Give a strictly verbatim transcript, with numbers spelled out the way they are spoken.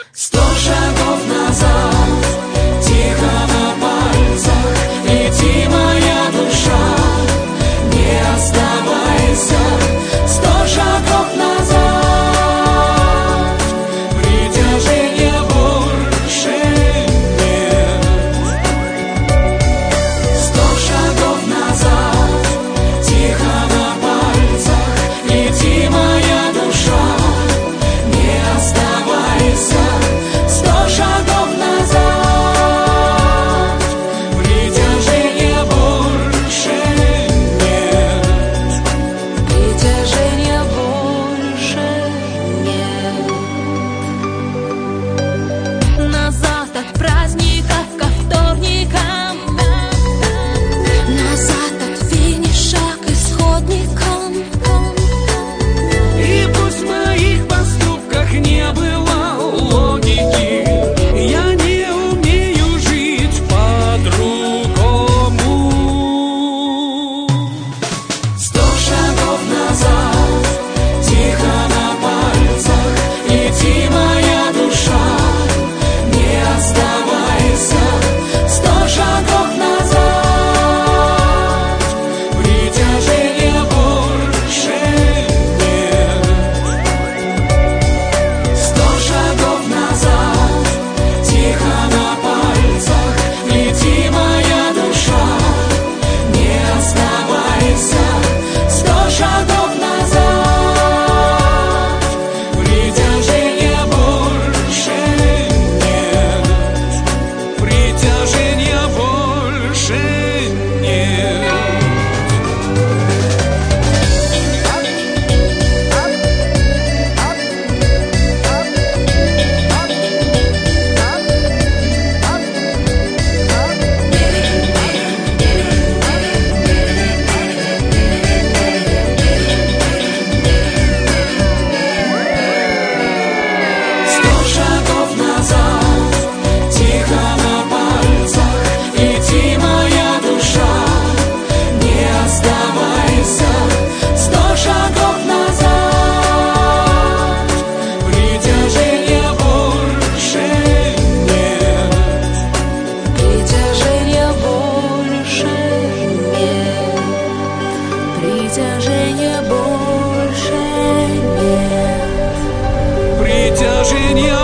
Сто шагов назад, тихо на пальцах, лети, моя душа, не оставайся. Сто шагов назад, притяжения больше нет. Сто шагов назад, тихо на пальцах, лети, моя душа, не оставайся. Сто шагов назад, притяжения больше нет. Притяжения больше нет. Назад от праздников ко вторникам, назад от финиша к исходникам. И пусть в моих поступках не было логики, я не умею жить по-другому. Сто шагов назад, тихо на пальцах, лети, моя душа, не оставайся. Сто шагов назад, притяжения больше нет. Сто шагов назад, тихо на пальцах, лети, моя душа, не оставайся. Сто шагов назад, притяжения больше нет. Притяжения больше нет. Сто шагов назад, тихо на пальцах, лети, моя душа, не оставайся. Сто шагов назад, притяжения больше нет. Притяжения больше нет. Притяжения больше нет. Притяжения